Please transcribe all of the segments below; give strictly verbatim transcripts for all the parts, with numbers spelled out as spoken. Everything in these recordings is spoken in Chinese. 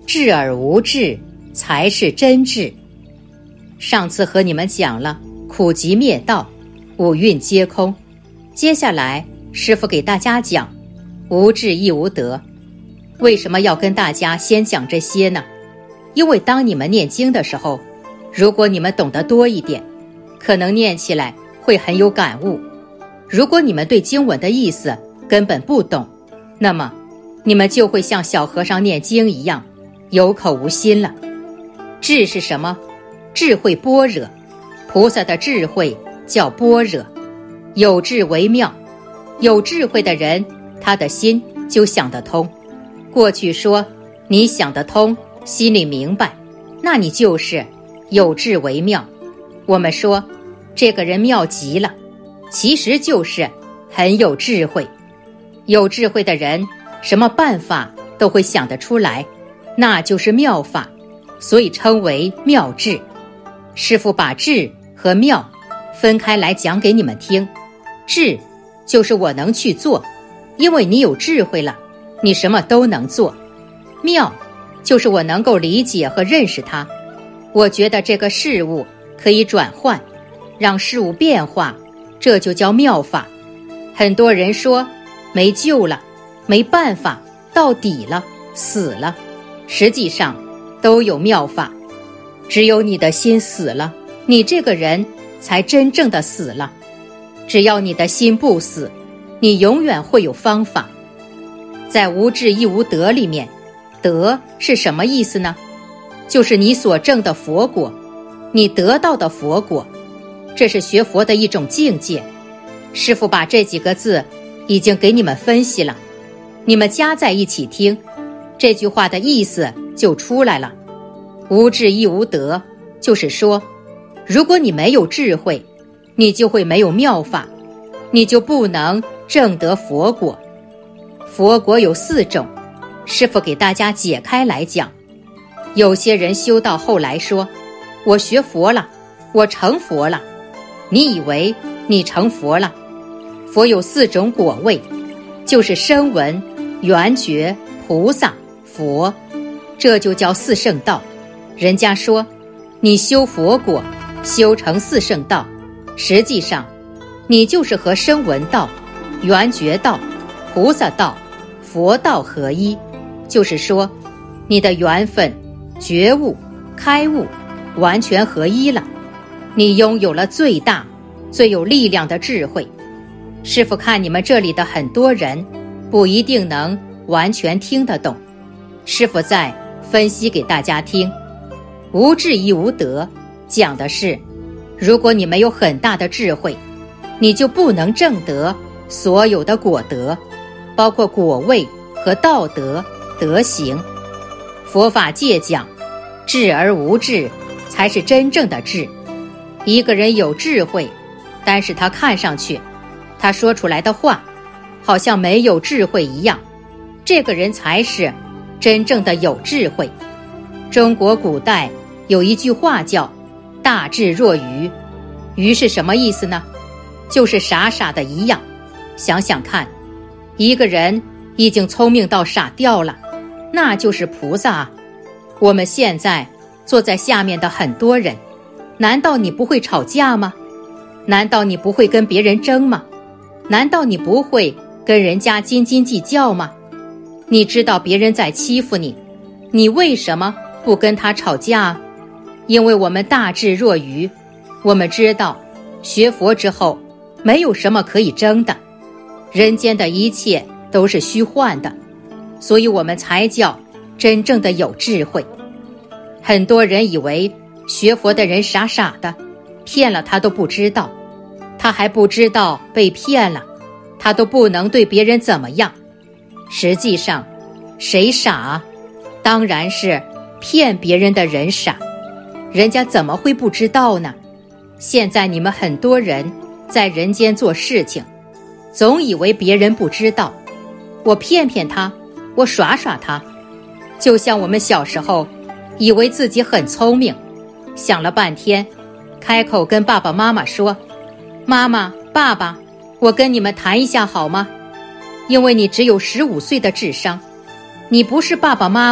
智而无智，才是真智。上次和你们讲了苦集灭道，五蕴皆空，接下来师父给大家讲无智亦无得。为什么要跟大家先讲这些呢？因为当你们念经的时候，如果你们懂得多一点，可能念起来会很有感悟。如果你们对经文的意思根本不懂，那么你们就会像小和尚念经一样有口无心了。智是什么？智慧般若，菩萨的智慧叫般若。有智为妙，有智慧的人，他的心就想得通。过去说你想得通，心里明白，那你就是有智为妙。我们说这个人妙极了，其实就是很有智慧。有智慧的人什么办法都会想得出来，那就是妙法，所以称为妙智。师父把智和妙分开来讲给你们听。智就是我能去做，因为你有智慧了，你什么都能做。妙就是我能够理解和认识它，我觉得这个事物可以转换，让事物变化，这就叫妙法。很多人说没救了，没办法，到底了，死了，实际上都有妙法。只有你的心死了，你这个人才真正的死了。只要你的心不死，你永远会有方法。在无智亦无得里面，得是什么意思呢？就是你所证的佛果，你得到的佛果，这是学佛的一种境界。师父把这几个字已经给你们分析了，你们加在一起听，这句话的意思就出来了。无智亦无得，就是说，如果你没有智慧，你就会没有妙法，你就不能证得佛果。佛果有四种，师父给大家解开来讲。有些人修到后来说，我学佛了，我成佛了。你以为你成佛了？佛有四种果位，就是声闻、缘觉、菩萨、佛，这就叫四圣道。人家说你修佛果，修成四圣道，实际上你就是和声闻道、缘觉道、菩萨道、佛道合一，就是说你的缘分、觉悟、开悟完全合一了，你拥有了最大最有力量的智慧。师父看你们这里的很多人不一定能完全听得懂，师父再分析给大家听。无智亦无得讲的是，如果你没有很大的智慧，你就不能证得所有的果德，包括果位和道德德行。佛法界讲智而无智才是真正的智。一个人有智慧，但是他看上去他说出来的话好像没有智慧一样，这个人才是真正的有智慧。中国古代有一句话叫大智若愚。愚是什么意思呢？就是傻傻的一样。想想看，一个人已经聪明到傻掉了，那就是菩萨啊。我们现在坐在下面的很多人，难道你不会吵架吗？难道你不会跟别人争吗？难道你不会跟人家斤斤计较吗？你知道别人在欺负你，你为什么不跟他吵架啊？因为我们大智若愚，我们知道学佛之后没有什么可以争的，人间的一切都是虚幻的，所以我们才叫真正的有智慧。很多人以为学佛的人傻傻的，骗了他都不知道，他还不知道被骗了，他都不能对别人怎么样。实际上谁傻啊？当然是骗别人的人傻，人家怎么会不知道呢？现在你们很多人在人间做事情，总以为别人不知道，我骗骗他，我耍耍他。就像我们小时候以为自己很聪明，想了半天，开口跟爸爸妈妈说，妈妈爸爸，我跟你们谈一下好吗？因为你只有十五岁的智商，你不是爸爸妈妈，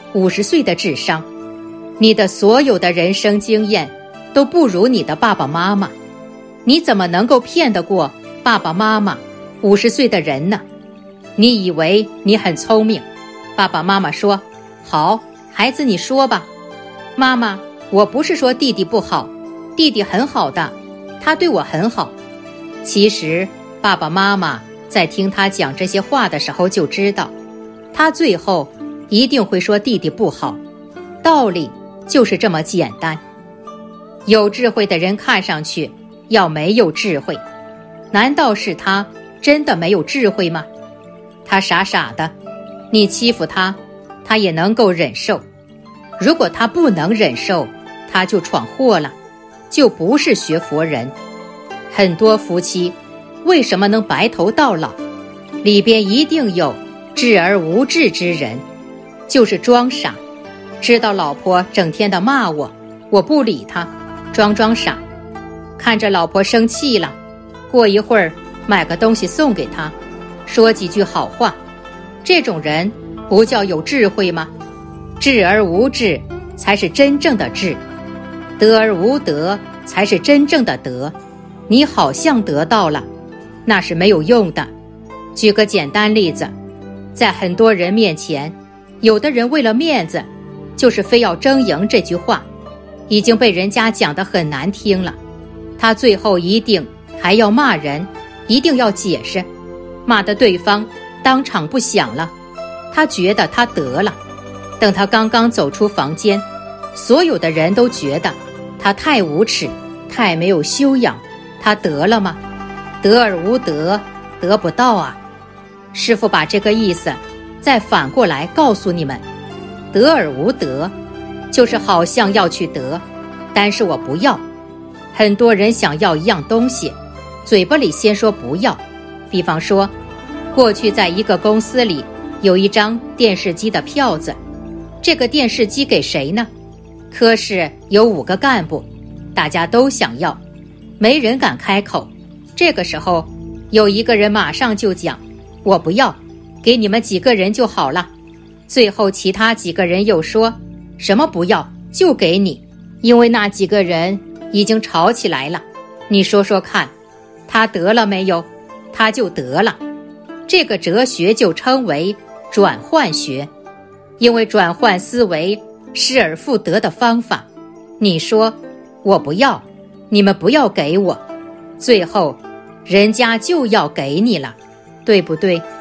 五十岁的智商，你的所有的人生经验都不如你的爸爸妈妈，你怎么能够骗得过爸爸妈妈五十岁的人呢？你以为你很聪明，爸爸妈妈说，好，孩子你说吧。妈妈，我不是说弟弟不好，弟弟很好的，他对我很好。其实爸爸妈妈在听他讲这些话的时候就知道，他最后一定会说弟弟不好，道理就是这么简单。有智慧的人看上去要没有智慧，难道是他真的没有智慧吗？他傻傻的，你欺负他，他也能够忍受。如果他不能忍受，他就闯祸了，就不是学佛人。很多夫妻为什么能白头到老，里边一定有智而无智之人，就是装傻，知道老婆整天的骂我，我不理他，装装傻，看着老婆生气了，过一会儿买个东西送给他，说几句好话，这种人不叫有智慧吗？智而无智才是真正的智，得而无得才是真正的得。你好像得到了，那是没有用的。举个简单例子，在很多人面前，有的人为了面子，就是非要争赢这句话，已经被人家讲得很难听了，他最后一定还要骂人，一定要解释，骂得对方当场不响了，他觉得他得了。等他刚刚走出房间，所有的人都觉得他太无耻，太没有修养，他得了吗？得而无得，得不到啊。师父把这个意思再反过来告诉你们，得而无得就是好像要去得，但是我不要。很多人想要一样东西，嘴巴里先说不要。比方说，过去在一个公司里有一张电视机的票子，这个电视机给谁呢？科室有五个干部，大家都想要，没人敢开口。这个时候有一个人马上就讲，我不要，给你们几个人就好了。最后其他几个人又说，什么不要，就给你。因为那几个人已经吵起来了，你说说看，他得了没有？他就得了。这个哲学就称为转换学，因为转换思维，失而复得的方法。你说我不要，你们不要给我，最后人家就要给你了，对不对？